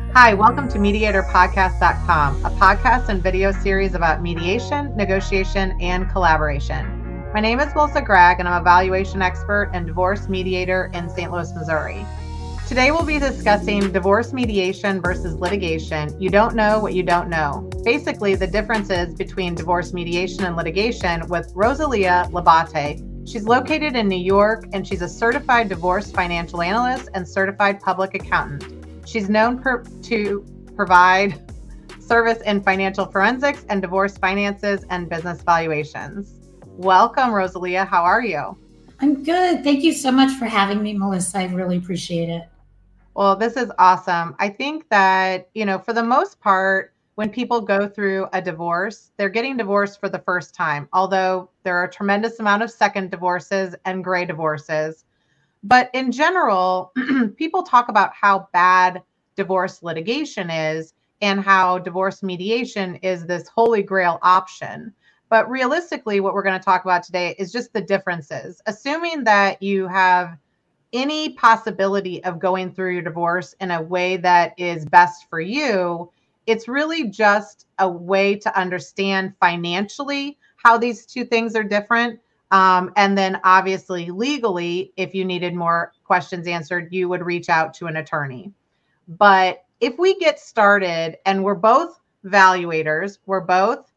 Hi, welcome to MediatorPodcast.com, a podcast and video series about mediation, negotiation, and collaboration. My name is Melissa Gregg, and I'm a valuation expert and divorce mediator in St. Louis, Missouri. Today, we'll be discussing divorce mediation versus litigation. You don't know what you don't know. Basically, the differences between divorce mediation and litigation with Rosalia Labate. She's located in New York, and she's a certified divorce financial analyst and certified public accountant. She's known to provide service in financial forensics and divorce finances and business valuations. Welcome, Rosalia. How are you? I'm good. Thank you so much for having me, Melissa. I really appreciate it. Well, this is awesome. I think that, for the most part, when people go through a divorce, they're getting divorced for the first time, although there are a tremendous amount of second divorces and gray divorces. But in general, people talk about how bad divorce litigation is and how divorce mediation is this holy grail option. But realistically, what we're going to talk about today is just the differences. Assuming that you have any possibility of going through your divorce in a way that is best for you, it's really just a way to understand financially how these two things are different. And then obviously legally, if you needed more questions answered, you would reach out to an attorney. But if we get started, and we're both valuators, we're both,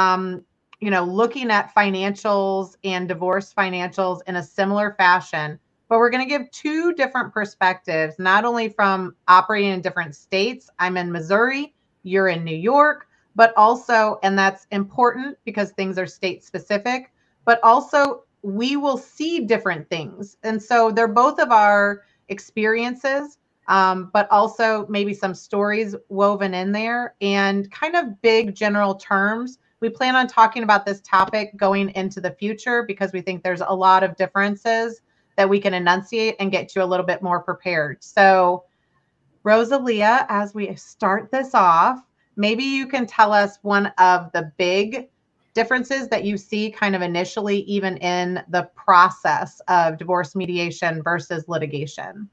looking at financials and divorce financials in a similar fashion, but we're going to give two different perspectives, not only from operating in different states. I'm in Missouri, you're in New York, but also, and that's important because things are state specific, but also we will see different things. And so they're both of our experiences, but also maybe some stories woven in there and kind of big general terms. We plan on talking about this topic going into the future because we think there's a lot of differences that we can enunciate and get you a little bit more prepared. So, Rosalia, as we start this off, maybe you can tell us one of the big differences that you see kind of initially, even in the process of divorce mediation versus litigation.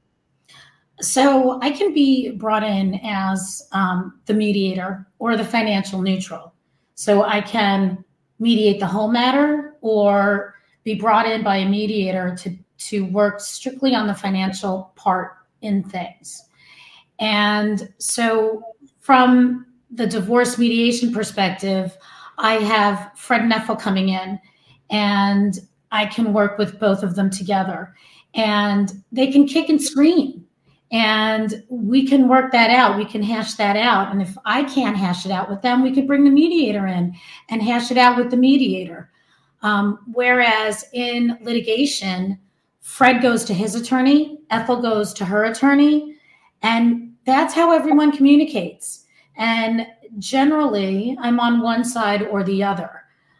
So I can be brought in as the mediator or the financial neutral. So I can mediate the whole matter or be brought in by a mediator to work strictly on the financial part in things. And so from the divorce mediation perspective, I have Fred Neffel coming in, and I can work with both of them together, and they can kick and scream, and we can work that out. We can hash that out. And if I can't hash it out with them, we could bring the mediator in and hash it out with the mediator. Whereas in litigation, Fred goes to his attorney, Ethel goes to her attorney, and that's how everyone communicates. And generally, I'm on one side or the other.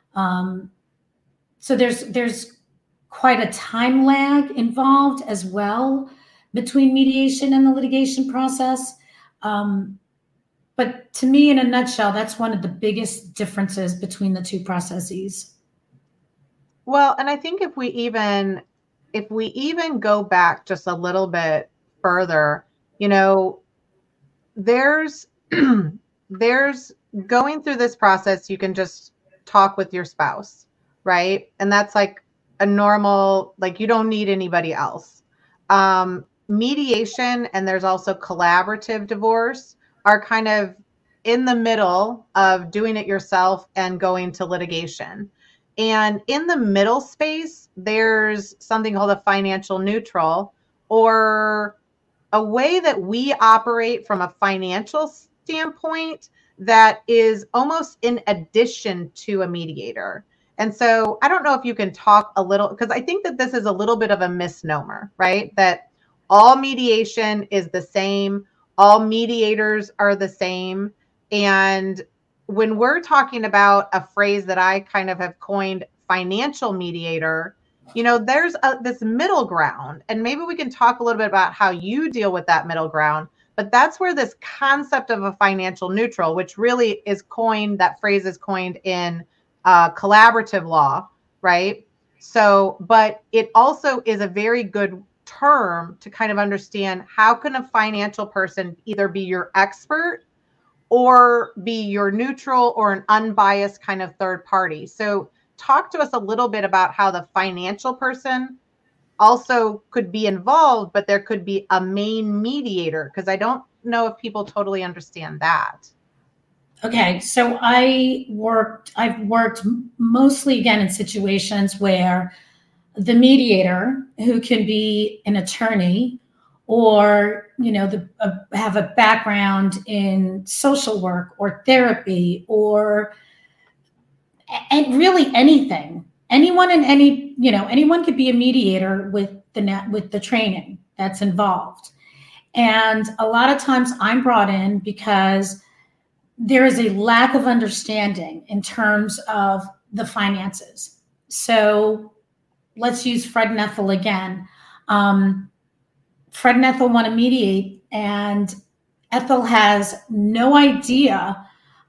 So there's quite a time lag involved as well between mediation and the litigation process. But to me, in a nutshell, that's one of the biggest differences between the two processes. Well, and I think if we even go back just a little bit further, there's going through this process, you can just talk with your spouse, right? And that's like a normal, like you don't need anybody else. Mediation, and there's also collaborative divorce, are kind of in the middle of doing it yourself and going to litigation. And in the middle space, there's something called a financial neutral, or a way that we operate from a financial standpoint that is almost in addition to a mediator. And so I don't know if you can talk a little, because I think that this is a little bit of a misnomer, right? That all mediation is the same, all mediators are the same. And when we're talking about a phrase that I kind of have coined, financial mediator, there's this middle ground, and maybe we can talk a little bit about how you deal with that middle ground. But that's where this concept of a financial neutral, which really is coined, that phrase is coined in collaborative law, right? So, but it also is a very good term to kind of understand how can a financial person either be your expert or be your neutral or an unbiased kind of third party. So talk to us a little bit about how the financial person also could be involved, but there could be a main mediator, because I don't know if people totally understand that. Okay, so I've worked mostly again in situations where the mediator, who can be an attorney or have a background in social work or therapy or and really anything, anyone could be a mediator with the training that's involved. And a lot of times I'm brought in because there is a lack of understanding in terms of the finances. So let's use Fred and Ethel again. Fred and Ethel want to mediate, and Ethel has no idea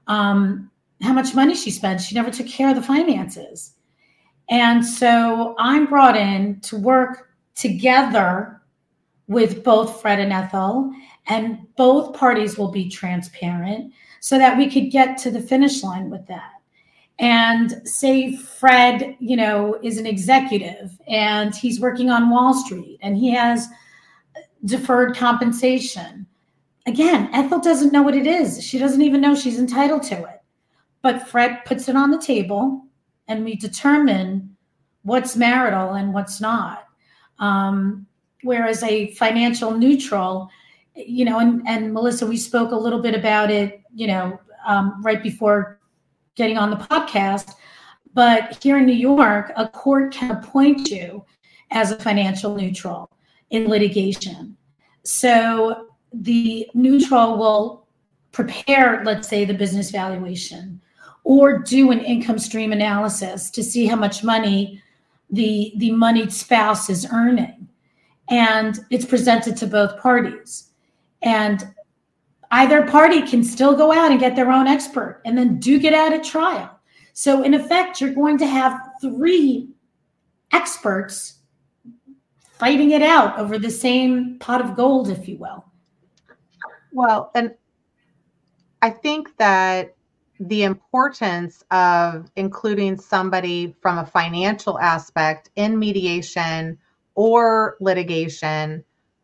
how much money she spends. She never took care of the finances. And so I'm brought in to work together with both Fred and Ethel, and both parties will be transparent so that we could get to the finish line with that. And say Fred, is an executive and he's working on Wall Street and he has deferred compensation. Again, Ethel doesn't know what it is. She doesn't even know she's entitled to it. But Fred puts it on the table and we determine what's marital and what's not. Whereas a financial neutral, and Melissa, we spoke a little bit about it, right before getting on the podcast. But here in New York, a court can appoint you as a financial neutral in litigation. So the neutral will prepare, let's say, the business valuation or do an income stream analysis to see how much money the moneyed spouse is earning. And it's presented to both parties. And either party can still go out and get their own expert and then duke it out at trial. So in effect, you're going to have 3 experts fighting it out over the same pot of gold, if you will. Well, and I think that the importance of including somebody from a financial aspect in mediation or litigation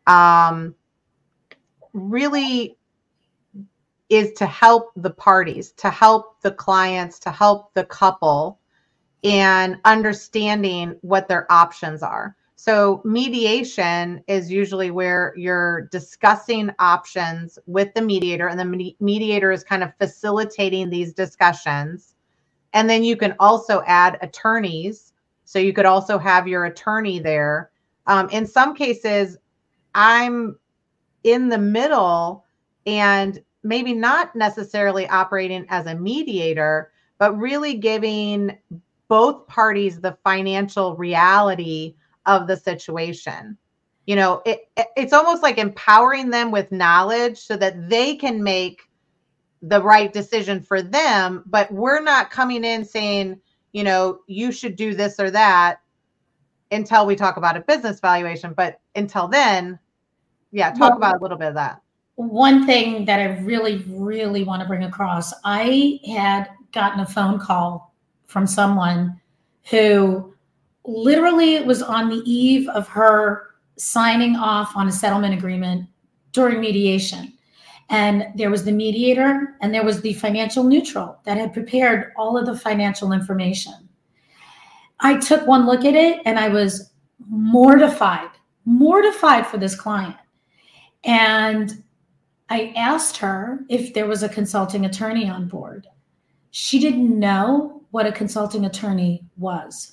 really is to help the parties, to help the clients, to help the couple and understanding what their options are. So mediation is usually where you're discussing options with the mediator, and the mediator is kind of facilitating these discussions. And then you can also add attorneys. So you could also have your attorney there. In some cases, I'm in the middle and maybe not necessarily operating as a mediator, but really giving both parties the financial reality of the situation. It's almost like empowering them with knowledge so that they can make the right decision for them, but we're not coming in saying, you should do this or that until we talk about a business valuation. But until then, talk about a little bit of that. One thing that I really, really want to bring across, I had gotten a phone call from someone who literally was on the eve of her signing off on a settlement agreement during mediation. And there was the mediator and there was the financial neutral that had prepared all of the financial information. I took one look at it and I was mortified for this client. And I asked her if there was a consulting attorney on board. She didn't know what a consulting attorney was.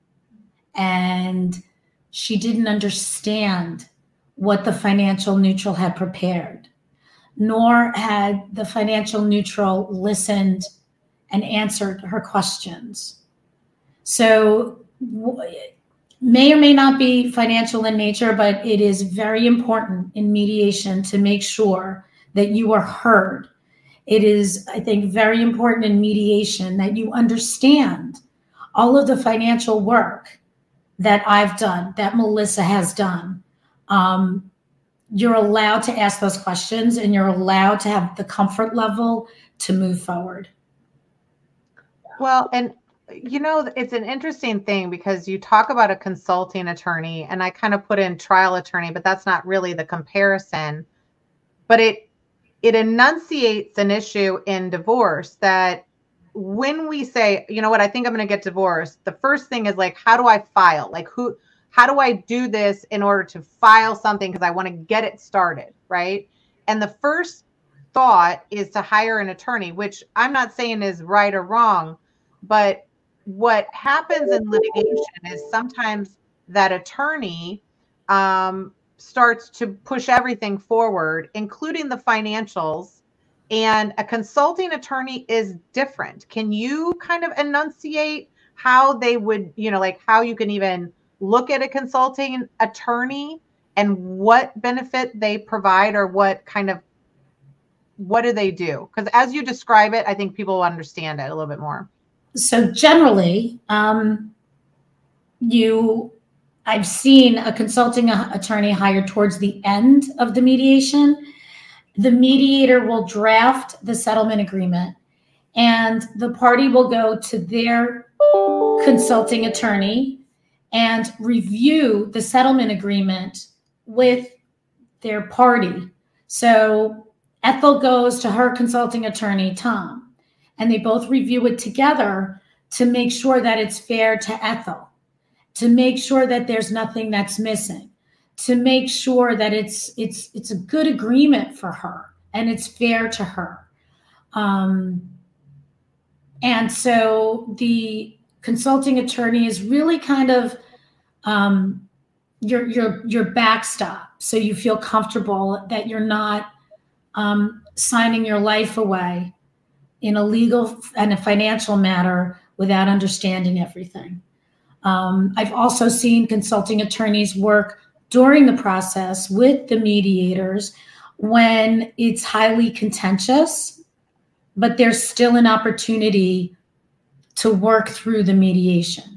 And she didn't understand what the financial neutral had prepared, nor had the financial neutral listened and answered her questions. So may or may not be financial in nature, but it is very important in mediation to make sure that you are heard. It is, I think, very important in mediation that you understand all of the financial work that I've done, that Melissa has done, you're allowed to ask those questions and you're allowed to have the comfort level to move forward. Well, and it's an interesting thing because you talk about a consulting attorney and I kind of put in trial attorney, but that's not really the comparison. But it enunciates an issue in divorce that when we say, you know what, I think I'm going to get divorced, the first thing is like, how do I file? Like how do I do this in order to file something? Because I want to get it started, right? And the first thought is to hire an attorney, which I'm not saying is right or wrong, but what happens in litigation is sometimes that attorney starts to push everything forward, including the financials, and a consulting attorney is different. Can you kind of enunciate how they would, like how you can even look at a consulting attorney and what benefit they provide or what do they do? Because as you describe it, I think people will understand it a little bit more. So generally, I've seen a consulting attorney hired towards the end of the mediation. The mediator will draft the settlement agreement and the party will go to their consulting attorney and review the settlement agreement with their party. So Ethel goes to her consulting attorney, Tom, and they both review it together to make sure that it's fair to Ethel, to make sure that there's nothing that's missing, to make sure that it's a good agreement for her and it's fair to her. And so the consulting attorney is really kind of your backstop, so you feel comfortable that you're not signing your life away in a legal and a financial matter without understanding everything. I've also seen consulting attorneys work during the process with the mediators when it's highly contentious, but there's still an opportunity to work through the mediation.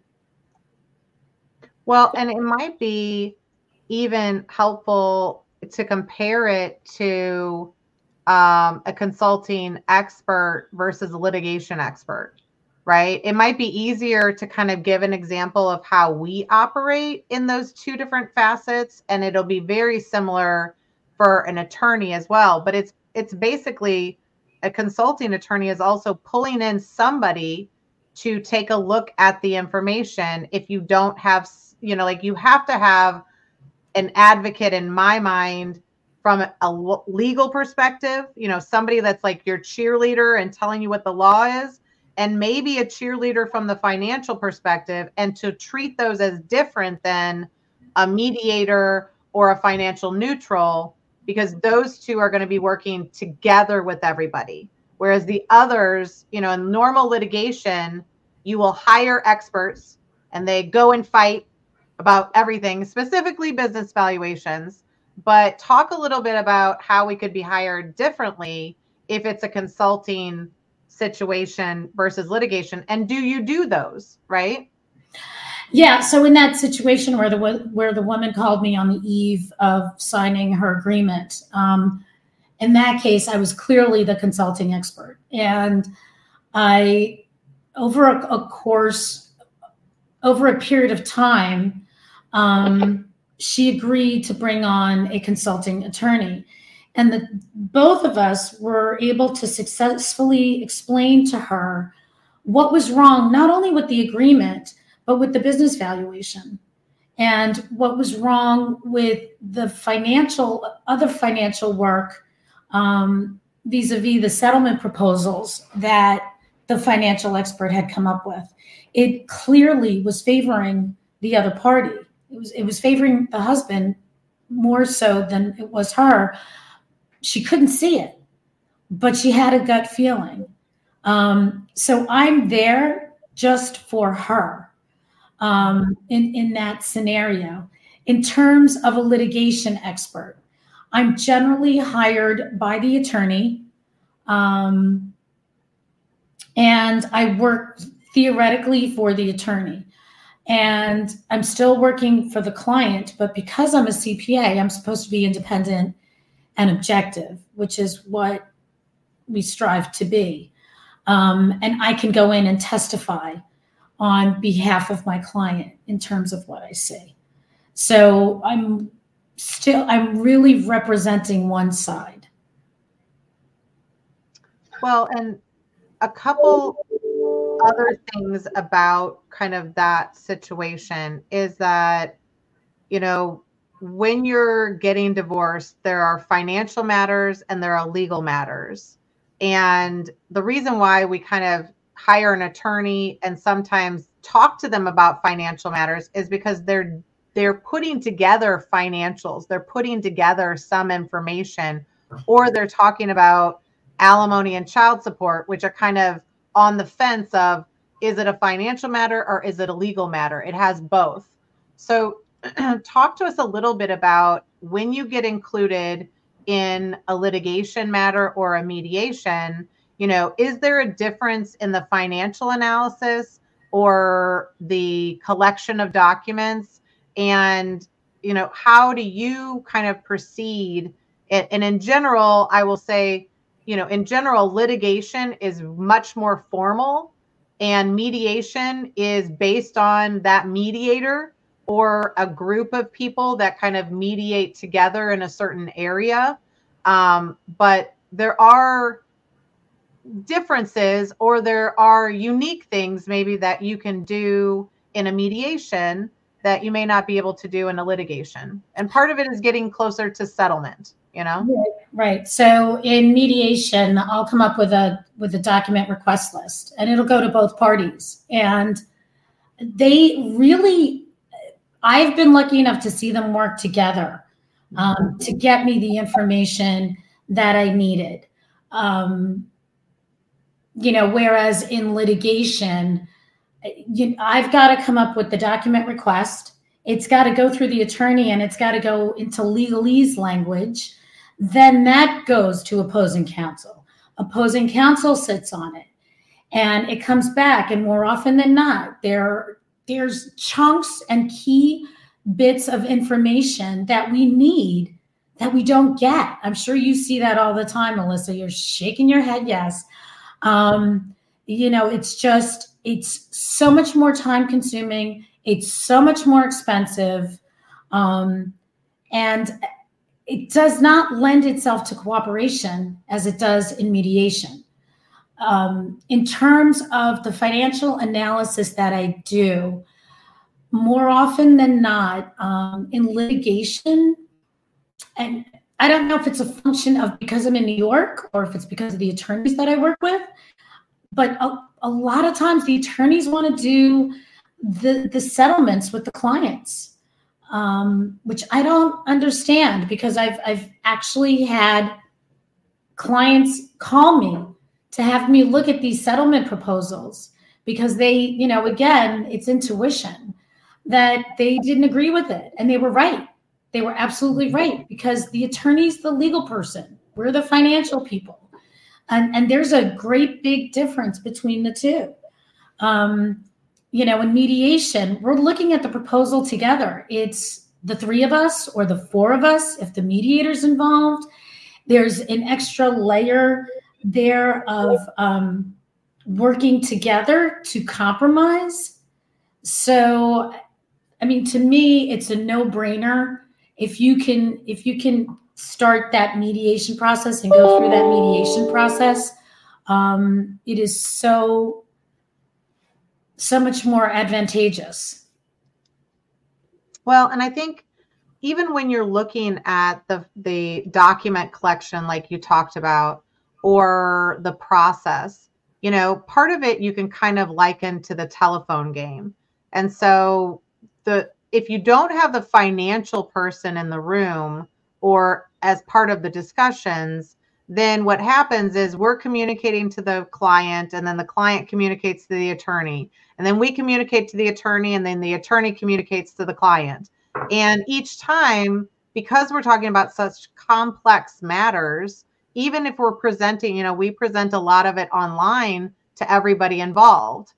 Well, and it might be even helpful to compare it to a consulting expert versus a litigation expert, right? It might be easier to kind of give an example of how we operate in those two different facets, and it'll be very similar for an attorney as well. But it's basically a consulting attorney is also pulling in somebody to take a look at the information. If you don't have, like you have to have an advocate in my mind from a legal perspective, somebody that's like your cheerleader and telling you what the law is, and maybe a cheerleader from the financial perspective, and to treat those as different than a mediator or a financial neutral, because those two are going to be working together with everybody. Whereas the others, in normal litigation, you will hire experts and they go and fight about everything, specifically business valuations. But talk a little bit about how we could be hired differently if it's a consulting situation versus litigation. And do you do those, right? Yeah. So in that situation where the woman called me on the eve of signing her agreement, in that case, I was clearly the consulting expert. And over a period of time, she agreed to bring on a consulting attorney. And both of us were able to successfully explain to her what was wrong, not only with the agreement, but with the business valuation, and what was wrong with the other financial work vis-a-vis the settlement proposals that the financial expert had come up with. It clearly was favoring the other party. It was favoring the husband more so than it was her. She couldn't see it, but she had a gut feeling. So I'm there just for her in that scenario. In terms of a litigation expert, I'm generally hired by the attorney, and I work theoretically for the attorney. And I'm still working for the client, but because I'm a CPA, I'm supposed to be independent and objective, which is what we strive to be. And I can go in and testify on behalf of my client in terms of what I see. So I'm really representing one side. Well, and a couple other things about kind of that situation is that, when you're getting divorced, there are financial matters and there are legal matters. And the reason why we kind of hire an attorney and sometimes talk to them about financial matters is because they're putting together financials, they're putting together some information, or they're talking about alimony and child support, which are kind of on the fence of, is it a financial matter or is it a legal matter? It has both. So talk to us a little bit about when you get included in a litigation matter or a mediation, is there a difference in the financial analysis or the collection of documents? And, how do you kind of proceed? And in general, I will say, in general, litigation is much more formal and mediation is based on that mediator or a group of people that kind of mediate together in a certain area. But there are differences or there are unique things maybe that you can do in a mediation that you may not be able to do in a litigation. And part of it is getting closer to settlement, Right. So in mediation, I'll come up with a document request list and it'll go to both parties. And I've been lucky enough to see them work together to get me the information that I needed. Whereas in litigation, I've got to come up with the document request. It's got to go through the attorney and it's got to go into legalese language. Then that goes to opposing counsel. Opposing counsel sits on it and it comes back. And more often than not, there's chunks and key bits of information that we need that we don't get. I'm sure you see that all the time, Melissa. You're shaking your head. Yes. It's so much more time consuming. It's so much more expensive. And it does not lend itself to cooperation as it does in mediation. In terms of the financial analysis that I do, more often than not, in litigation, and I don't know if it's a function of because I'm in New York or if it's because of the attorneys that I work with, but a lot of times the attorneys want to do the settlements with the clients. Which I don't understand because I've actually had clients call me to have me look at these settlement proposals because they, again, it's intuition that they didn't agree with it. And they were right. They were absolutely right because the attorney's the legal person. We're the financial people. And there's a great big difference between the two. In mediation, we're looking at the proposal together. It's the three of us or the four of us. If the mediator's involved, there's an extra layer there of working together to compromise. So, to me, it's a no-brainer. If you can start that mediation process and go through that mediation process, it is so much more advantageous. Well, and I think even when you're looking at the document collection, like you talked about, or the process, part of it you can kind of liken to the telephone game. And so if you don't have the financial person in the room or as part of the discussions, then what happens is we're communicating to the client and then the client communicates to the attorney and then we communicate to the attorney and then the attorney communicates to the client. And each time, because we're talking about such complex matters, even if we're presenting, we present a lot of it online to everybody involved.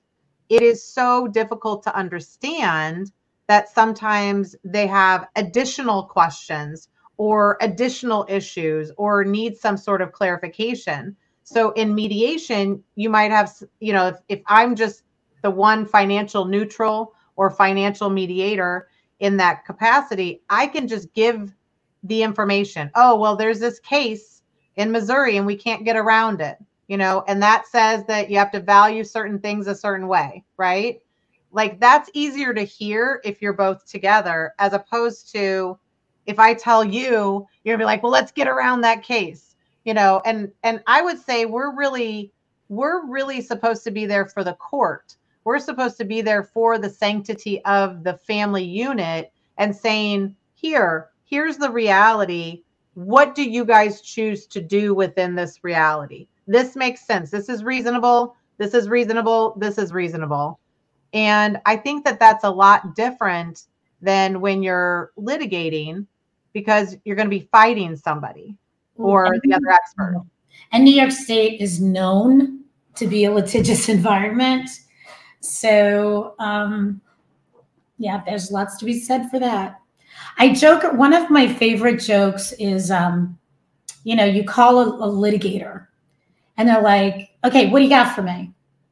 it is so difficult to understand that sometimes they have additional questions or additional issues or need some sort of clarification. So in mediation, you might have, if I'm just the one financial neutral or financial mediator in that capacity, I can just give the information. Oh, well, there's this case in Missouri and we can't get around it, and that says that you have to value certain things a certain way, right? Like that's easier to hear if you're both together, as opposed to if I tell you, you're gonna be like, well, let's get around that case, and I would say we're really supposed to be there for the court. We're supposed to be there for the sanctity of the family unit and saying, here's the reality. What do you guys choose to do within this reality? This makes sense. This is reasonable. This is reasonable. This is reasonable. And I think that that's a lot different than when you're litigating, because you're going to be fighting somebody or the other expert. And New York State is known to be a litigious environment. So, yeah, there's lots to be said for that. I joke, one of my favorite jokes is, you call a litigator and they're like, okay, what do you got for me?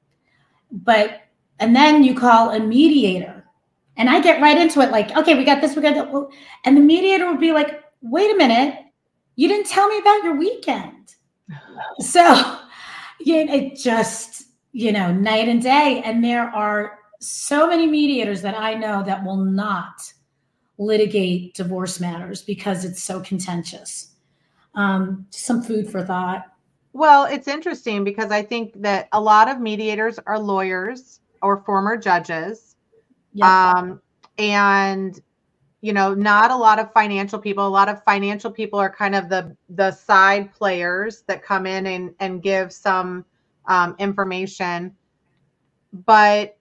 And then you call a mediator and I get right into it. Like, okay, we got this, we got that. And the mediator would be like, wait a minute, you didn't tell me about your weekend. So it just, night and day. And there are so many mediators that I know that will not litigate divorce matters because it's so contentious. Some food for thought. Well, it's interesting because I think that a lot of mediators are lawyers or former judges. Yep. And, not a lot of financial people. A lot of financial people are kind of the side players that come in and give some information. But,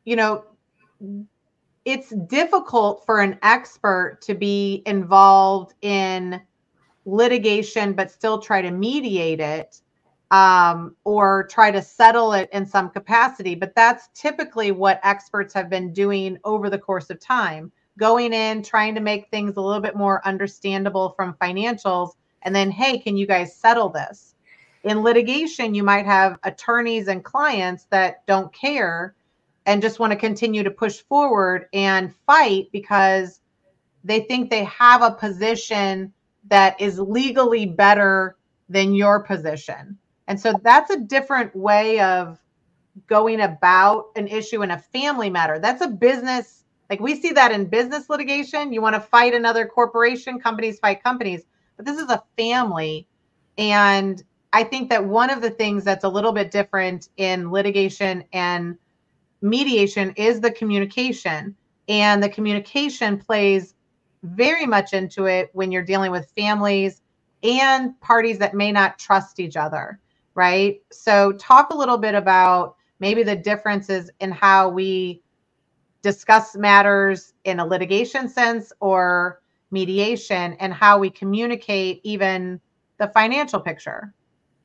it's difficult for an expert to be involved in litigation, but still try to mediate it, or try to settle it in some capacity. But that's typically what experts have been doing over the course of time, going in, trying to make things a little bit more understandable from financials. And then, hey, can you guys settle this? In litigation, you might have attorneys and clients that don't care and just want to continue to push forward and fight because they think they have a position that is legally better than your position. And so that's a different way of going about an issue in a family matter. That's a business. Like we see that in business litigation. You want to fight another corporation, companies fight companies, but this is a family. And I think that one of the things that's a little bit different in litigation and mediation is the communication. And the communication plays very much into it when you're dealing with families and parties that may not trust each other, right? So talk a little bit about maybe the differences in how we discuss matters in a litigation sense or mediation, and how we communicate even the financial picture.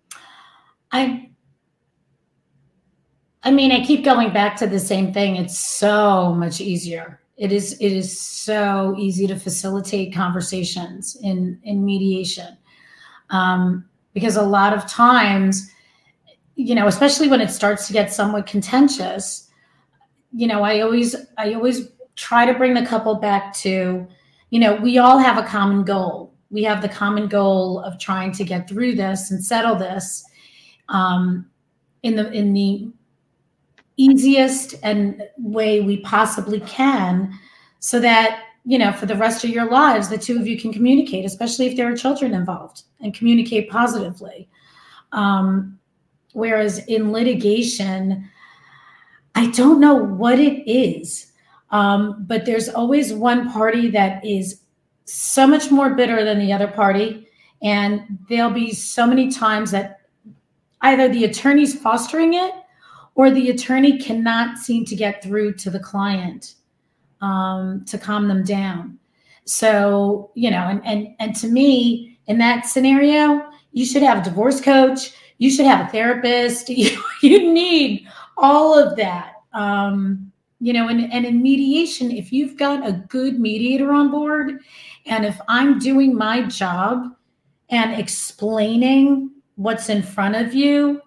I keep going back to the same thing. It's so much easier. It is so easy to facilitate conversations in mediation. Because a lot of times, especially when it starts to get somewhat contentious, I always try to bring the couple back to, we all have a common goal. We have the common goal of trying to get through this and settle this in the easiest and way we possibly can, so that, for the rest of your lives, the two of you can communicate, especially if there are children involved, and communicate positively. Whereas in litigation, I don't know what it is, but there's always one party that is so much more bitter than the other party. And there'll be so many times that either the attorney's fostering it, or the attorney cannot seem to get through to the client to calm them down. So, and to me, in that scenario, you should have a divorce coach. You should have a therapist. You need all of that. And in mediation, if you've got a good mediator on board, and if I'm doing my job and explaining what's in front of you,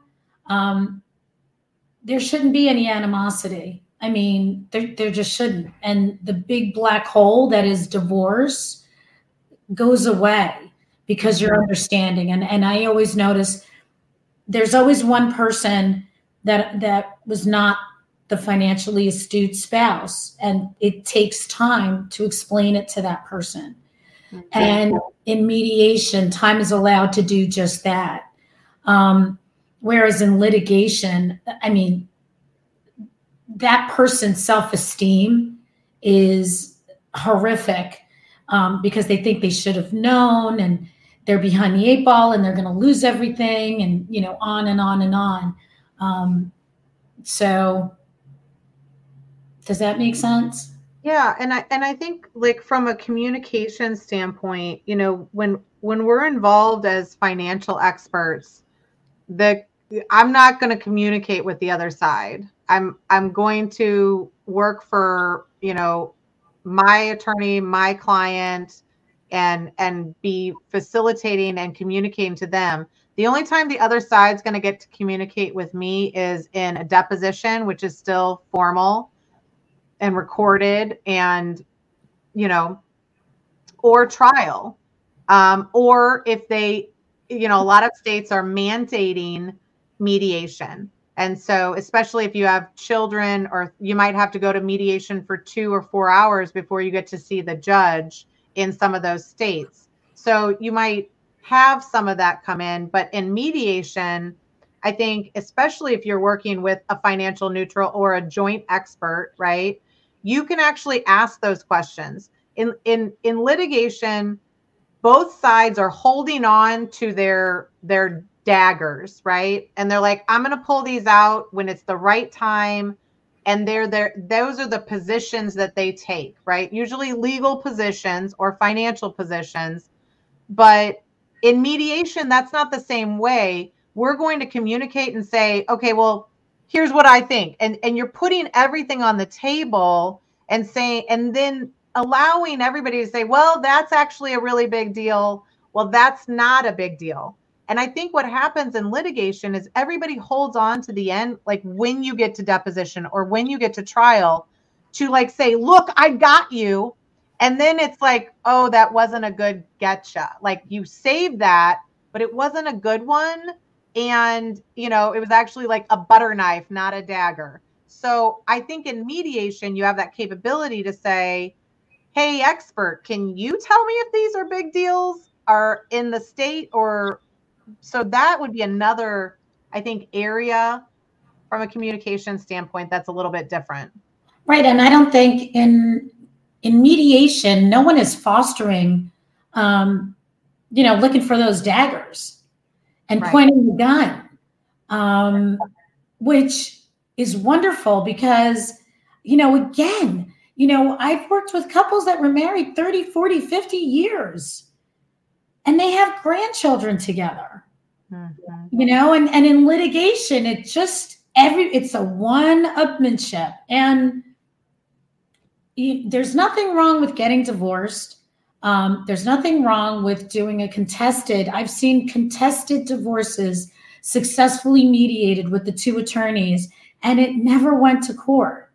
there shouldn't be any animosity. I mean, there just shouldn't. And the big black hole that is divorce goes away because you're understanding. And I always notice there's always one person that was not the financially astute spouse, and it takes time to explain it to that person. Mm-hmm. And in mediation, time is allowed to do just that. Whereas in litigation, I mean, that person's self-esteem is horrific because they think they should have known, and they're behind the eight ball, and they're going to lose everything, and on and on and on. So does that make sense? Yeah, and I think, like, from a communication standpoint, when we're involved as financial experts, I'm not going to communicate with the other side. I'm going to work for, my attorney, my client, and be facilitating and communicating to them. The only time the other side's going to get to communicate with me is in a deposition, which is still formal and recorded, and, or trial. Or if they, a lot of states are mandating mediation. And so, especially if you have children, or you might have to go to mediation for 2 or 4 hours before you get to see the judge in some of those states. So you might have some of that come in. But in mediation, I think, especially if you're working with a financial neutral or a joint expert, right, you can actually ask those questions. In litigation, both sides are holding on to their daggers, right? And they're like, I'm going to pull these out when it's the right time. And those are the positions that they take, right? Usually legal positions or financial positions. But in mediation, that's not the same way. We're going to communicate and say, okay, well, here's what I think. And you're putting everything on the table and saying, and then allowing everybody to say, well, that's actually a really big deal. Well, that's not a big deal. And I think what happens in litigation is everybody holds on to the end, like when you get to deposition or when you get to trial, to like say, look, I got you. And then it's like, oh, that wasn't a good getcha. Like, you saved that, but it wasn't a good one. And, it was actually like a butter knife, not a dagger. So I think in mediation, you have that capability to say, hey, expert, can you tell me if these are big deals, are in the state? Or so that would be another, I think, area from a communication standpoint that's a little bit different. Right. And I don't think in mediation, no one is fostering, looking for those daggers and right. Pointing the gun, which is wonderful because, again, I've worked with couples that were married 30, 40, 50 years, and they have grandchildren together, mm-hmm. And in litigation, it's a one-upmanship. And there's nothing wrong with getting divorced. There's nothing wrong with doing I've seen contested divorces successfully mediated with the two attorneys, and it never went to court.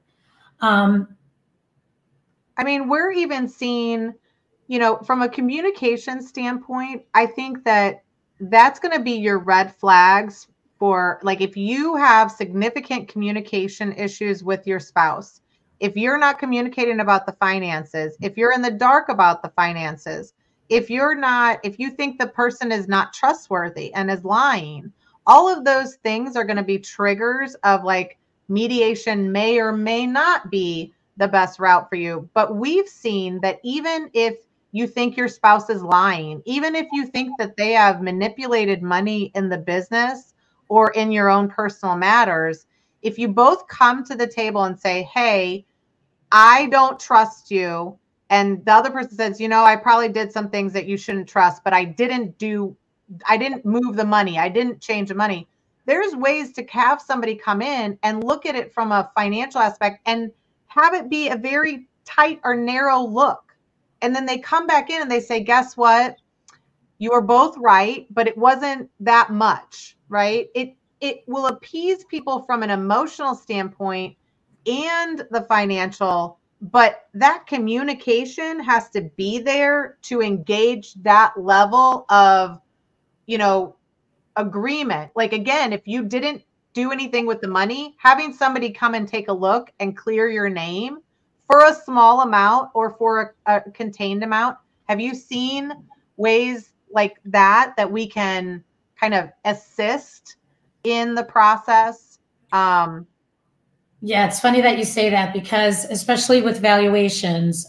We're even seeing, from a communication standpoint, I think that's going to be your red flags for, like, if you have significant communication issues with your spouse, if you're not communicating about the finances, if you're in the dark about the finances, if you think the person is not trustworthy and is lying, all of those things are going to be triggers of, like, mediation may or may not be the best route for you. But we've seen that even if you think your spouse is lying, even if you think that they have manipulated money in the business or in your own personal matters, if you both come to the table and say, hey, I don't trust you, and the other person says, I probably did some things that you shouldn't trust, but I didn't move the money, I didn't change the money, there's ways to have somebody come in and look at it from a financial aspect and have it be a very tight or narrow look. And then they come back in and they say, guess what? You were both right, but it wasn't that much, right? It will appease people from an emotional standpoint and the financial, but that communication has to be there to engage that level of, you know, agreement. Like, again, if you didn't do anything with the money, having somebody come and take a look and clear your name for a small amount or for a contained amount. Have you seen ways like that we can kind of assist in the process? Yeah, it's funny that you say that, because especially with valuations,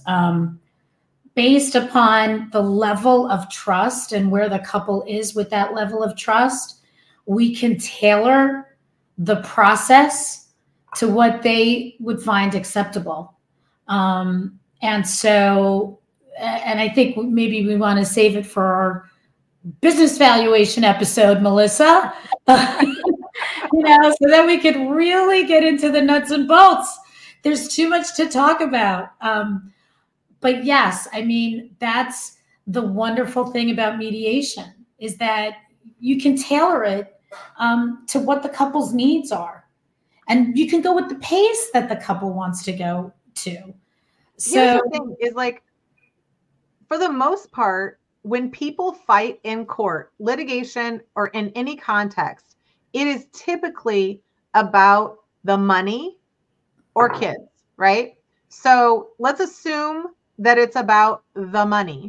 based upon the level of trust and where the couple is with that level of trust, we can tailor the process to what they would find acceptable. And so, and I think maybe we want to save it for our business valuation episode, Melissa, you know, so that we could really get into the nuts and bolts. There's too much to talk about. But yes, I mean, that's the wonderful thing about mediation, is that you can tailor it to what the couple's needs are. And you can go with the pace that the couple wants to go to. So here's the thing is, like, for the most part, when people fight in court, litigation, or in any context, it is typically about the money or kids, right? So let's assume that it's about the money.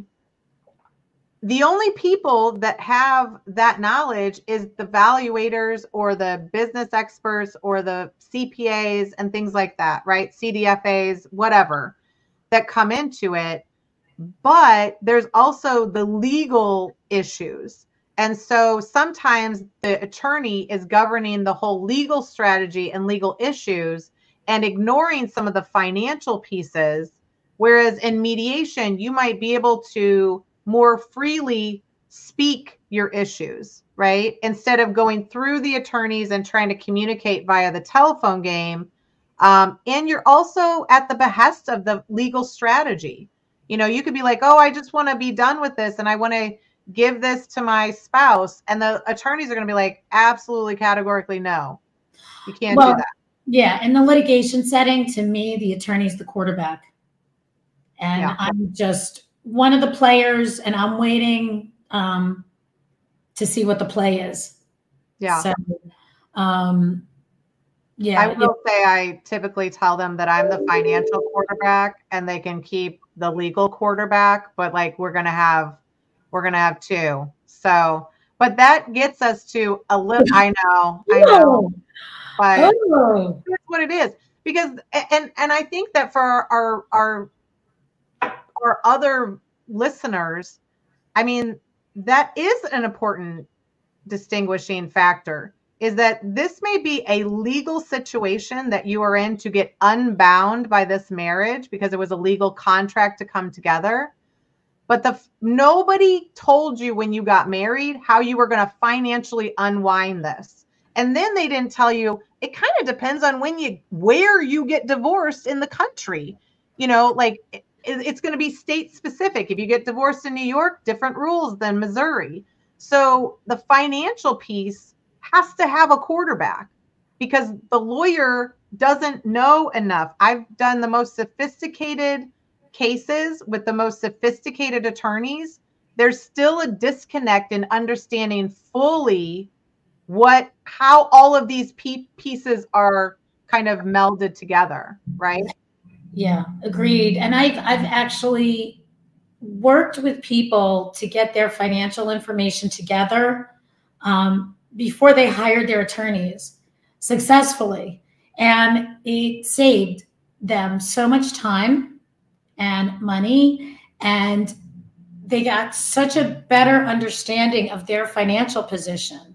The only people that have that knowledge is the valuators or the business experts or the CPAs and things like that, right? CDFAs, whatever, that come into it. But there's also the legal issues. And so sometimes the attorney is governing the whole legal strategy and legal issues and ignoring some of the financial pieces. Whereas in mediation, you might be able to more freely speak your issues, right? Instead of going through the attorneys and trying to communicate via the telephone game. And you're also at the behest of the legal strategy. You know, you could be like, oh, I just want to be done with this and I want to give this to my spouse. And the attorneys are going to be like, absolutely, categorically, no, you can't do that. Yeah. In the litigation setting, to me, the attorney's the quarterback. And yeah. I'm just one of the players, and I'm waiting to see what the play is. Yeah. So, yeah. I will say I typically tell them that I'm the financial quarterback and they can keep the legal quarterback, but like we're gonna have two. So, but that gets us to a little. I know, but that's what it is. Because and I think that for our other listeners, I mean, that is an important distinguishing factor. Is that this may be a legal situation that you are in to get unbound by this marriage because it was a legal contract to come together. But nobody told you when you got married how you were going to financially unwind this. And then they didn't tell you, it kind of depends on where you get divorced in the country. You know, like it's going to be state specific. If you get divorced in New York, different rules than Missouri. So the financial piece has to have a quarterback because the lawyer doesn't know enough. I've done the most sophisticated cases with the most sophisticated attorneys. There's still a disconnect in understanding fully how all of these pieces are kind of melded together, right? Yeah, agreed. And I've actually worked with people to get their financial information together before they hired their attorneys successfully. And it saved them so much time and money, and they got such a better understanding of their financial position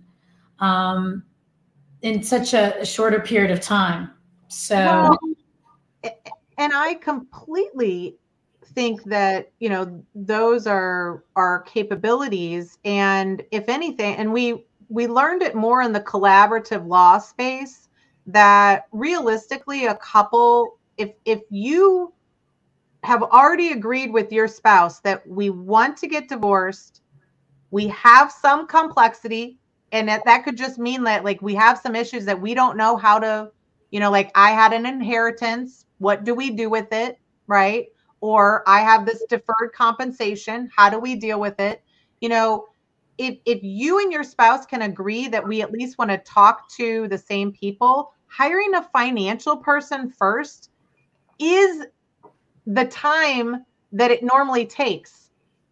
in such a shorter period of time. So, and I completely think that, you know, those are our capabilities. And if anything, and we we learned it more in the collaborative law space, that realistically a couple, if you have already agreed with your spouse that we want to get divorced, we have some complexity, and that could just mean that like we have some issues that we don't know how to, like I had an inheritance, what do we do with it, right? Or I have this deferred compensation, how do we deal with it? If you and your spouse can agree that we at least want to talk to the same people, hiring a financial person first is the time that it normally takes.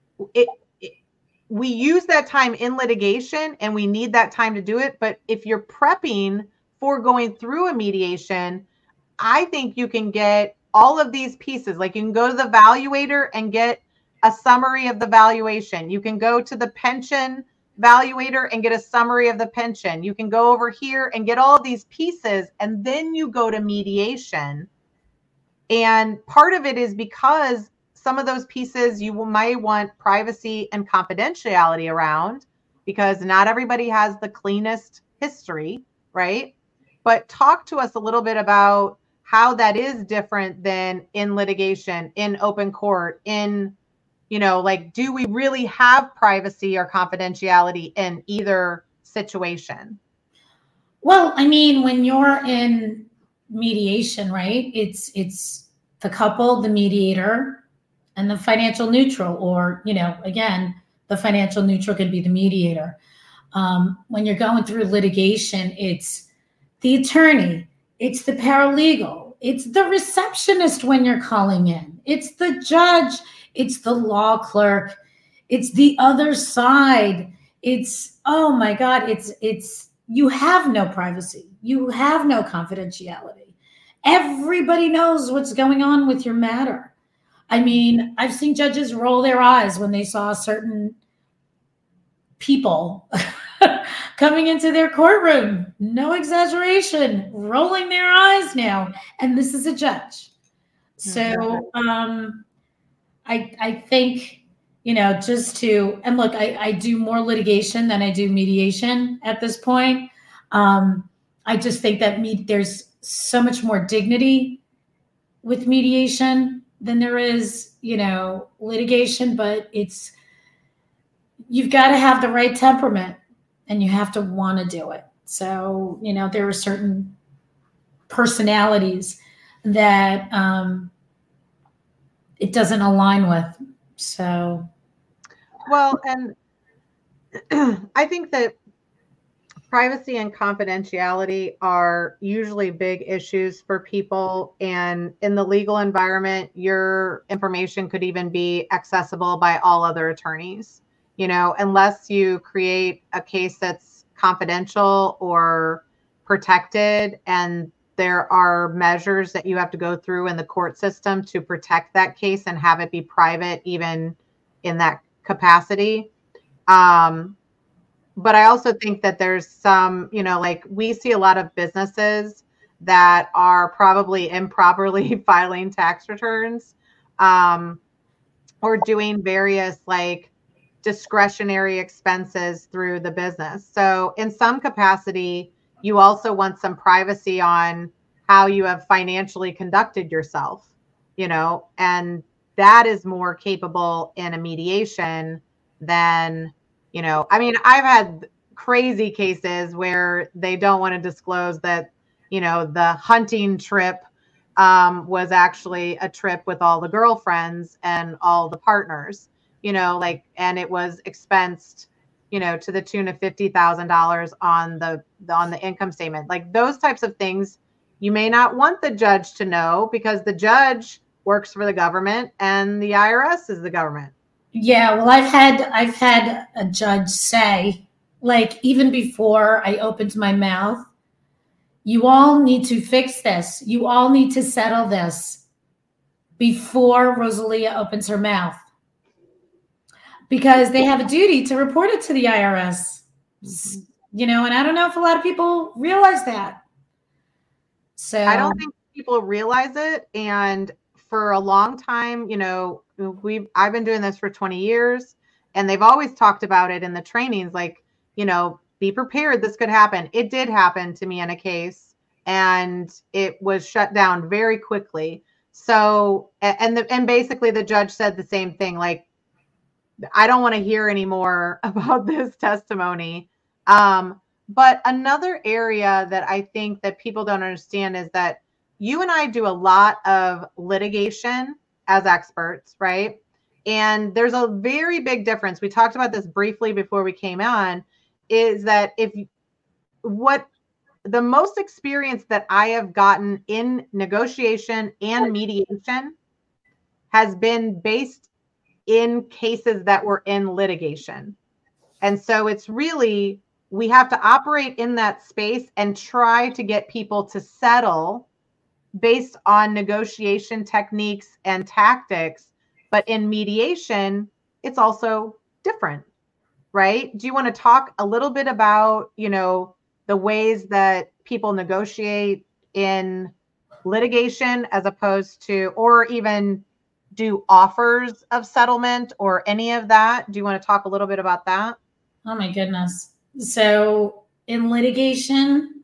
We use that time in litigation and we need that time to do it. But if you're prepping for going through a mediation, I think you can get all of these pieces. Like you can go to the valuator and get a summary of the valuation. You can go to the pension valuator and get a summary of the pension. You can go over here and get all of these pieces, and then you go to mediation. And part of it is because some of those pieces you might want privacy and confidentiality around, because not everybody has the cleanest history, right? But talk to us a little bit about how that is different than in litigation, in open court, in, like, do we really have privacy or confidentiality in either situation? Well, I mean, when you're in mediation, right? It's the couple, the mediator, and the financial neutral, or, again, the financial neutral could be the mediator. When you're going through litigation, it's the attorney, it's the paralegal, it's the receptionist when you're calling in, it's the judge, it's the law clerk, it's the other side. It's, oh my God, it's you have no privacy. You have no confidentiality. Everybody knows what's going on with your matter. I mean, I've seen judges roll their eyes when they saw certain people coming into their courtroom. No exaggeration, rolling their eyes now. And this is a judge. So I think, just to, and look, I do more litigation than I do mediation at this point. I just think that there's so much more dignity with mediation than there is, litigation, but you've got to have the right temperament and you have to want to do it. So, there are certain personalities that it doesn't align with. So, well, and I think that privacy and confidentiality are usually big issues for people. And in the legal environment, your information could even be accessible by all other attorneys, unless you create a case that's confidential or protected. And there are measures that you have to go through in the court system to protect that case and have it be private, even in that capacity. But I also think that there's some, like we see a lot of businesses that are probably improperly filing tax returns, or doing various like discretionary expenses through the business. So in some capacity, you also want some privacy on how you have financially conducted yourself, and that is more capable in a mediation than, I've had crazy cases where they don't want to disclose that, the hunting trip was actually a trip with all the girlfriends and all the partners, and it was expensed, to the tune of $50,000 on the income statement. Like those types of things, you may not want the judge to know because the judge works for the government and the IRS is the government. Yeah, well, I've had a judge say, like, even before I opened my mouth, you all need to fix this. You all need to settle this before Rosalia opens her mouth, because they have a duty to report it to the IRS, and I don't know if a lot of people realize that. So I don't think people realize it. And for a long time, I've been doing this for 20 years, and they've always talked about it in the trainings, like, be prepared. This could happen. It did happen to me in a case, and it was shut down very quickly. So, and basically the judge said the same thing. Like, I don't want to hear anymore about this testimony. But another area that I think that people don't understand is that you and I do a lot of litigation as experts, right? And there's a very big difference. We talked about this briefly before we came on, is that what the most experience that I have gotten in negotiation and mediation has been based in cases that were in litigation. And so it's really, we have to operate in that space and try to get people to settle based on negotiation techniques and tactics. But in mediation, it's also different, right? Do you want to talk a little bit about, the ways that people negotiate in litigation as opposed to, or even do offers of settlement or any of that? Do you want to talk a little bit about that? Oh my goodness. So in litigation,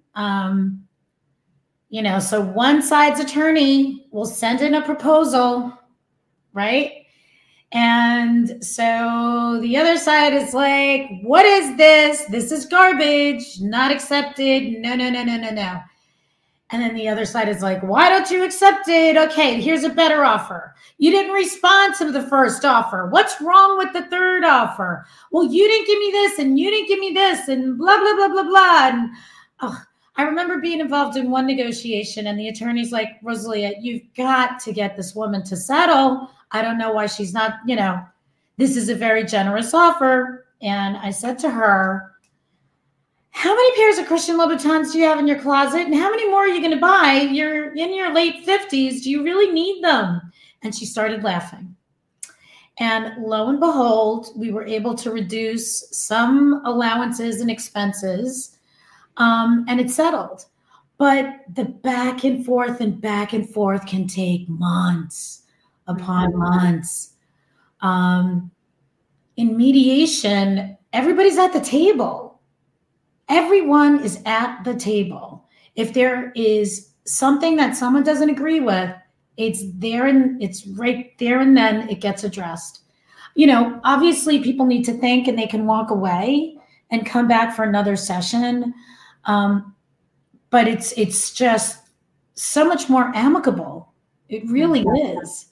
so one side's attorney will send in a proposal, right? And so the other side is like, what is this? This is garbage, not accepted. No. And then the other side is like, why don't you accept it? Okay, here's a better offer. You didn't respond to the first offer. What's wrong with the third offer? Well, you didn't give me this and you didn't give me this and blah, blah, blah, blah, blah. And I remember being involved in one negotiation and the attorney's like, Rosalia, you've got to get this woman to settle. I don't know why she's not, this is a very generous offer. And I said to her, how many pairs of Christian Louboutins do you have in your closet? And how many more are you going to buy? You're in your late 50s. Do you really need them? And she started laughing. And lo and behold, we were able to reduce some allowances and expenses, and it settled. But the back and forth can take months upon months. In mediation, everybody's at the table. Everyone is at the table. If there is something that someone doesn't agree with, it's right there and then it gets addressed. Obviously people need to think and they can walk away and come back for another session. But it's just so much more amicable. It really is.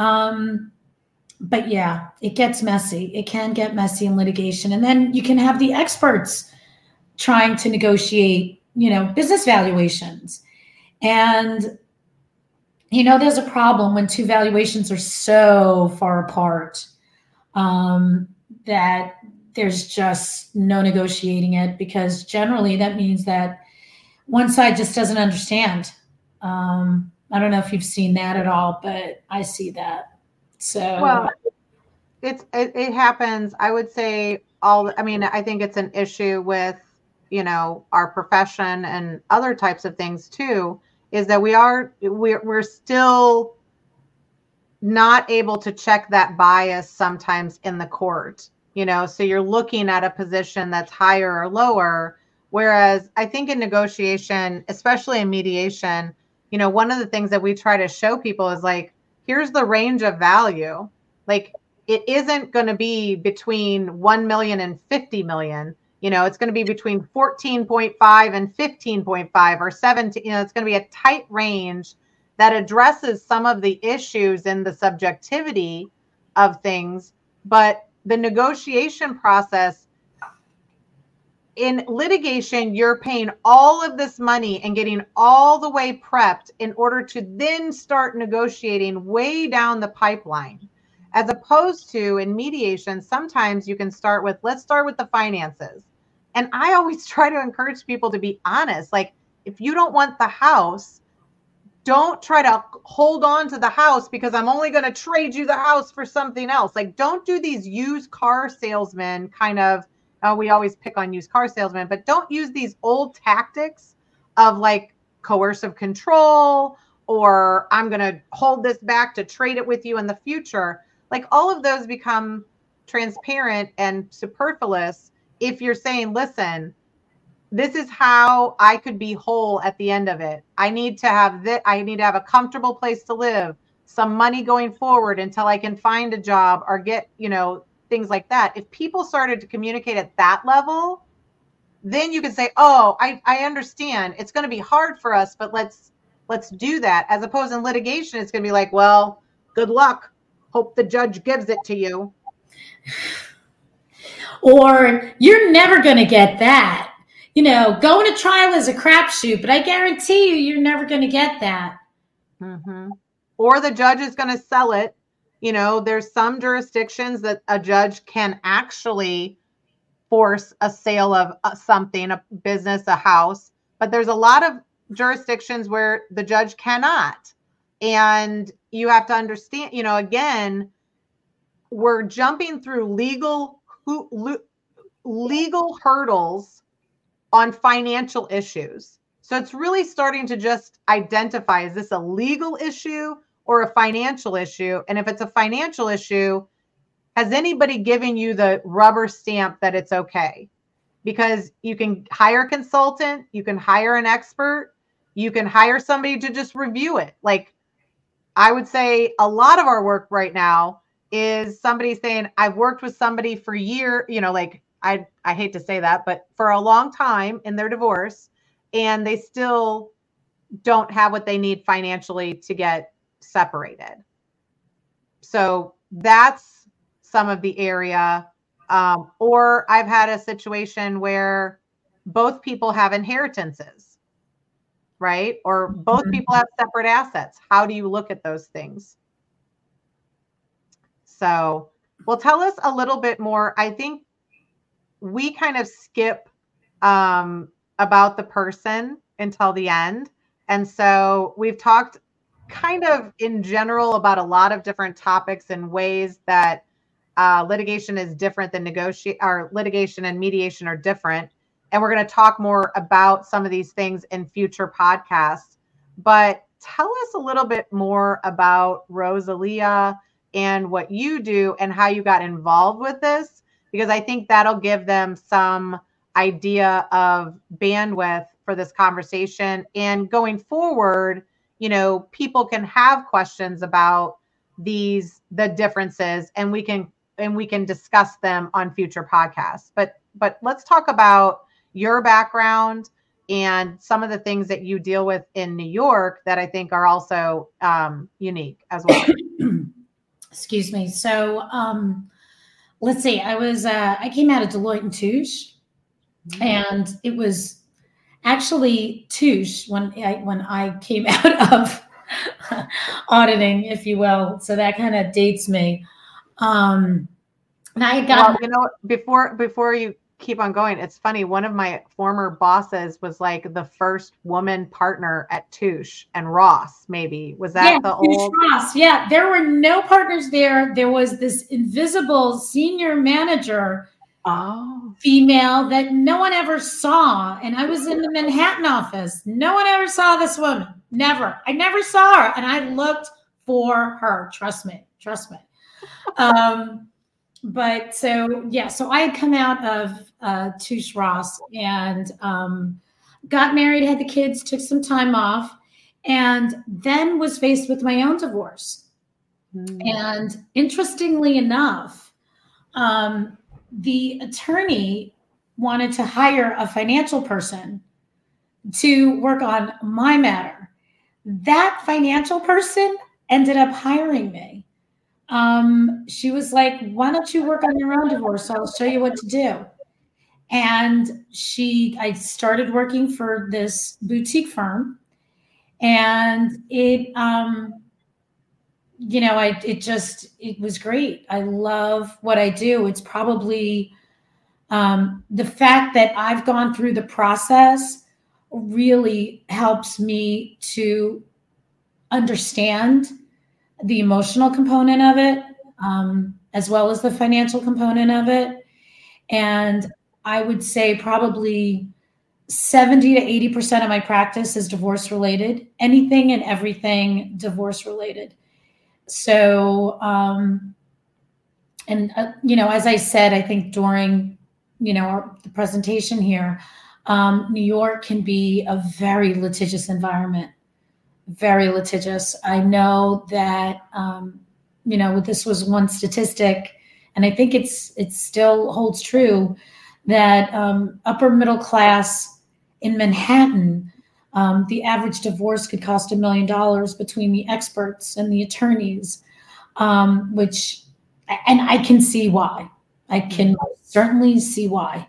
But yeah, it gets messy. It can get messy in litigation. And then you can have the experts trying to negotiate, business valuations. And, there's a problem when two valuations are so far apart that there's just no negotiating it, because generally that means that one side just doesn't understand. I don't know if you've seen that at all, but I see that. So, well, it happens. I would say I think it's an issue with, our profession and other types of things too, is that we're still not able to check that bias sometimes in the court, so you're looking at a position that's higher or lower. Whereas I think in negotiation, especially in mediation, one of the things that we try to show people is like, here's the range of value. Like, it isn't going to be between 1 million and 50 million. It's going to be between 14.5 and 15.5 or 17. It's going to be a tight range that addresses some of the issues in the subjectivity of things. But the negotiation process in litigation, you're paying all of this money and getting all the way prepped in order to then start negotiating way down the pipeline. As opposed to in mediation, sometimes you can let's start with the finances. And I always try to encourage people to be honest. Like, if you don't want the house, don't try to hold on to the house because I'm only going to trade you the house for something else. Like, don't do these used car salesmen kind of, we always pick on used car salesmen, but don't use these old tactics of like coercive control, or I'm going to hold this back to trade it with you in the future. Like, all of those become transparent and superfluous if you're saying, listen, this is how I could be whole at the end of it. I need to have this, I need to have a comfortable place to live, some money going forward until I can find a job or get, things like that. If people started to communicate at that level, then you can say, oh, I understand. It's going to be hard for us, but let's do that. As opposed in litigation, it's going to be like, well, good luck. Hope the judge gives it to you. Or you're never going to get that. Going to trial is a crapshoot, but I guarantee you're never going to get that. Mm-hmm. Or the judge is going to sell it. There's some jurisdictions that a judge can actually force a sale of something, a business, a house, but there's a lot of jurisdictions where the judge cannot. And you have to understand, again, we're jumping through legal hurdles on financial issues. So it's really starting to just identify, is this a legal issue or a financial issue? And if it's a financial issue, has anybody given you the rubber stamp that it's okay? Because you can hire a consultant, you can hire an expert, you can hire somebody to just review it. Like, I would say a lot of our work right now is somebody saying, I've worked with somebody for years, I hate to say that, but for a long time in their divorce, and they still don't have what they need financially to get separated. So that's some of the area. Or I've had a situation where both people have inheritances, right? Or both people have separate assets. How do you look at those things? So, well, tell us a little bit more. I think we kind of skip about the person until the end. And so we've talked kind of in general about a lot of different topics and ways that litigation is different than litigation and mediation are different. And we're going to talk more about some of these things in future podcasts. But tell us a little bit more about Rosalia and what you do and how you got involved with this, because I think that'll give them some idea of bandwidth for this conversation. And going forward, people can have questions about the differences, and we can discuss them on future podcasts. But let's talk about your background and some of the things that you deal with in New York that I think are also unique as well. Excuse me. So let's see. I came out of Deloitte & Touche, and it was actually Touche when I came out of auditing, if you will. So that kind of dates me. And I got before you keep on going, it's funny. One of my former bosses was like the first woman partner at Touche, and Ross, maybe was that the old Ross? Yeah, there were no partners there. There was this invisible senior manager, female that no one ever saw. And I was in the Manhattan office. No one ever saw this woman. Never. I never saw her, and I looked for her. Trust me. But so I had come out of Touche Ross and got married, had the kids, took some time off, and then was faced with my own divorce. And interestingly enough, the attorney wanted to hire a financial person to work on my matter. That financial person ended up hiring me. She was like, why don't you work on your own divorce? I'll show you what to do. And I started working for this boutique firm, and it was great. I love what I do. It's probably, the fact that I've gone through the process really helps me to understand the emotional component of it, as well as the financial component of it. And I would say probably 70 to 80% of my practice is divorce related, anything and everything divorce related. So, as I said, I think during, the presentation here, New York can be a very litigious environment, very litigious. I know that, this was one statistic, and I think it still holds true, that upper middle class in Manhattan, the average divorce could cost $1 million between the experts and the attorneys, and I can see why. I can certainly see why.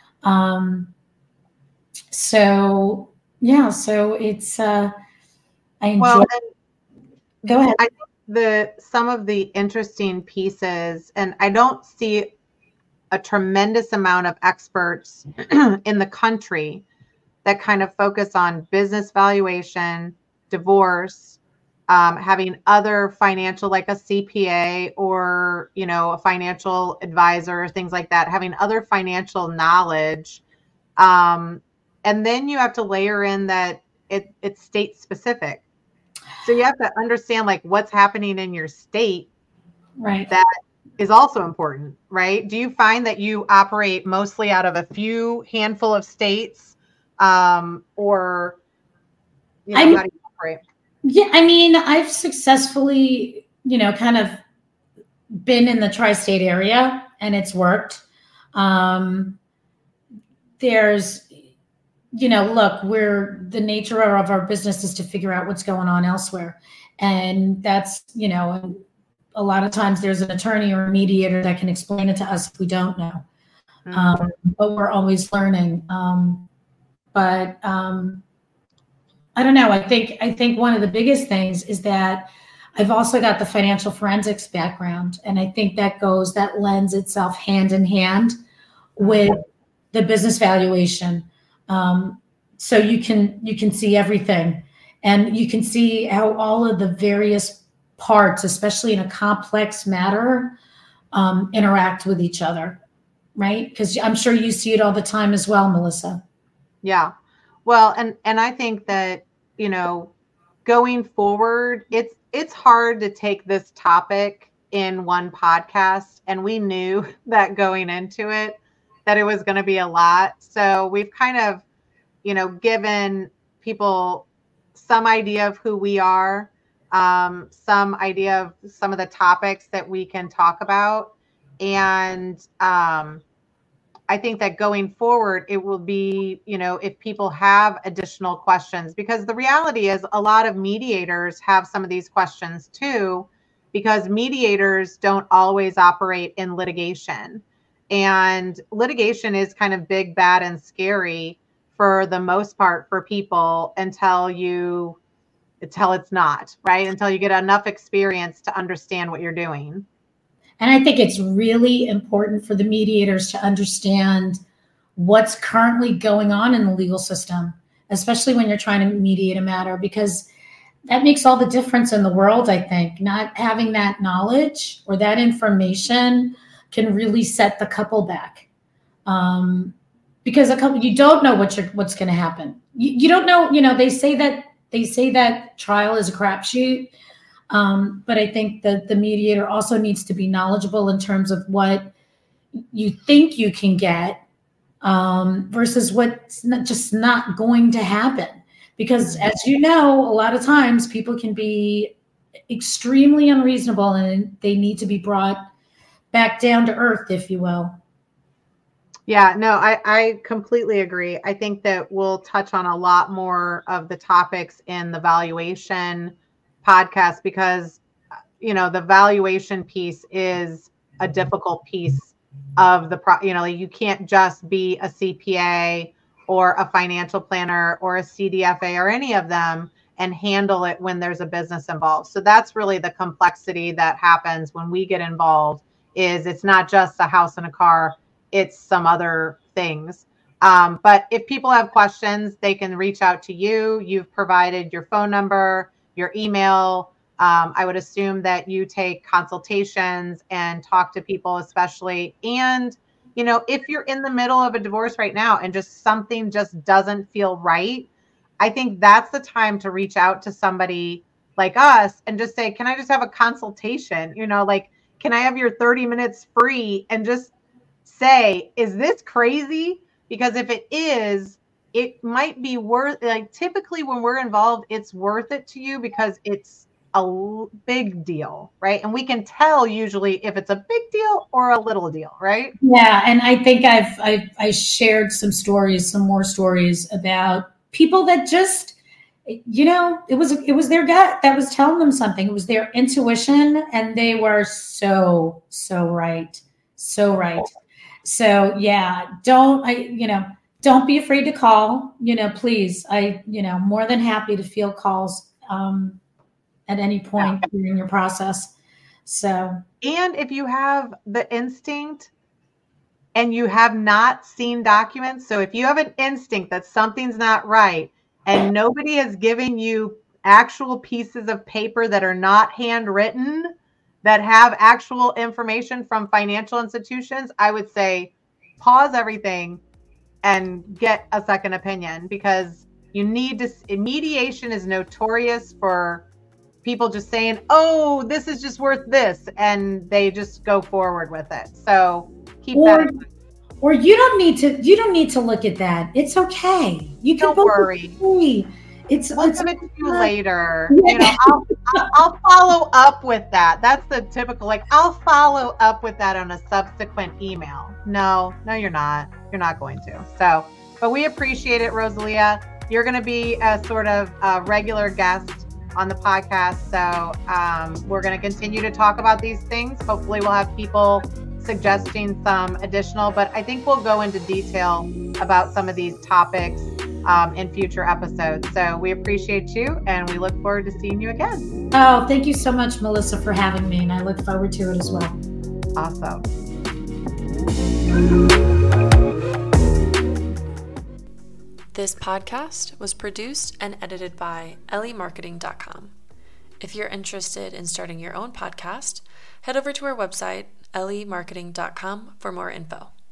So it's I enjoy. Well, Go ahead. I think some of the interesting pieces, and I don't see a tremendous amount of experts in the country that kind of focus on business valuation, divorce, having other financial, like a CPA or, a financial advisor, things like that, having other financial knowledge. And then you have to layer in that it's state specific. So you have to understand like what's happening in your state. Right. That is also important, right? Do you find that you operate mostly out of a few handful of states, or how do you operate? Yeah, I mean, I've successfully, kind of been in the tri-state area, and it's worked. There's, look, the nature of our business is to figure out what's going on elsewhere. And that's, a lot of times there's an attorney or a mediator that can explain it to us if we don't know. Mm-hmm. But we're always learning. But I don't know. I think one of the biggest things is that I've also got the financial forensics background, and I think that lends itself hand in hand with the business valuation. So you can see everything, and you can see how all of the various parts, especially in a complex matter, interact with each other, right? Because I'm sure you see it all the time as well, Melissa. Yeah. Well, and I think that, going forward, it's hard to take this topic in one podcast. And we knew that going into it, that it was going to be a lot. So we've kind of, given people some idea of who we are, some idea of some of the topics that we can talk about. And I think that going forward, it will be, if people have additional questions, because the reality is a lot of mediators have some of these questions too, because mediators don't always operate in litigation. And litigation is kind of big, bad, and scary for the most part for people until it's not, right? Until you get enough experience to understand what you're doing. And I think it's really important for the mediators to understand what's currently going on in the legal system, especially when you're trying to mediate a matter, because that makes all the difference in the world, I think. Not having that knowledge or that information can really set the couple back. Because you don't know what's going to happen. You don't know, they say that trial is a crapshoot. But I think that the mediator also needs to be knowledgeable in terms of what you think you can get versus what's just not going to happen. Because as you know, a lot of times people can be extremely unreasonable, and they need to be brought back down to earth, if you will. Yeah, no, I completely agree. I think that we'll touch on a lot more of the topics in the valuation podcast, because the valuation piece is a difficult piece of the you can't just be a CPA or a financial planner or a CDFA or any of them and handle it when there's a business involved. So that's really the complexity that happens when we get involved. Is it's not just a house and a car, it's some other things. But if people have questions, they can reach out to you. You've provided your phone number, your email. I would assume that you take consultations and talk to people, especially. And, if you're in the middle of a divorce right now and something just doesn't feel right, I think that's the time to reach out to somebody like us and just say, can I just have a consultation? Can I have your 30 minutes free and just say, is this crazy? Because if it is, it might be worth, like typically when we're involved, it's worth it to you because it's a big deal, right? And we can tell usually if it's a big deal or a little deal, right? Yeah, and I think I shared some more stories about people that just, it was their gut that was telling them something. It was their intuition, and they were so right, so right. So yeah, don't be afraid to call. Please, more than happy to field calls at any point during your process. So, and if you have the instinct and you have not seen documents, so if you have an instinct that something's not right and nobody is giving you actual pieces of paper that are not handwritten, that have actual information from financial institutions, I would say pause everything and get a second opinion, because you need to, mediation is notorious for people just saying, oh, this is just worth this, and they just go forward with it. So keep that in mind. Or you don't need to look at that. It's okay. You can Don't worry. We'll give it to you later. I'll follow up with that. That's the typical, like, I'll follow up with that on a subsequent email. No, you're not. You're not going to. So, but we appreciate it, Rosalia. You're going to be a sort of regular guest on the podcast. So we're going to continue to talk about these things. Hopefully we'll have people suggesting some additional, but I think we'll go into detail about some of these topics in future episodes. So we appreciate you, and we look forward to seeing you again. Oh, thank you so much, Melissa, for having me, and I look forward to it as well. Awesome. This podcast was produced and edited by elliemarketing.com. If you're interested in starting your own podcast, head over to our website, elliemarketing.com, for more info.